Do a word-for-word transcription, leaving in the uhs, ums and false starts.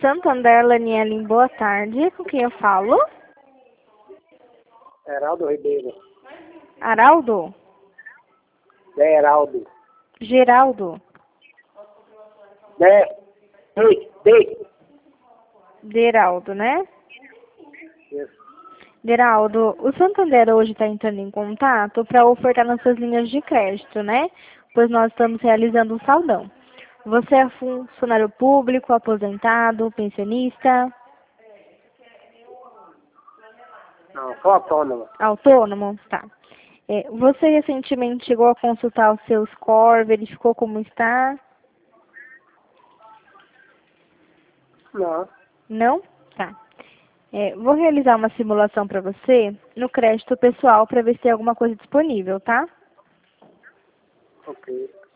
Santander, Laniele, boa tarde. Com quem eu falo? Heraldo Ribeiro. Araldo? Heraldo. Geraldo? De. De. De. Deraldo, né? Isso. Deraldo, o Santander hoje está entrando em contato para ofertar nossas linhas de crédito, né? Pois nós estamos realizando um saldão. Você é funcionário público, aposentado, pensionista? Não, sou autônomo. Autônomo? Tá. É, você recentemente chegou a consultar o seu score, verificou como está? Não. Não? Tá. É, vou realizar uma simulação para você no crédito pessoal para ver se tem alguma coisa disponível, tá? Ok.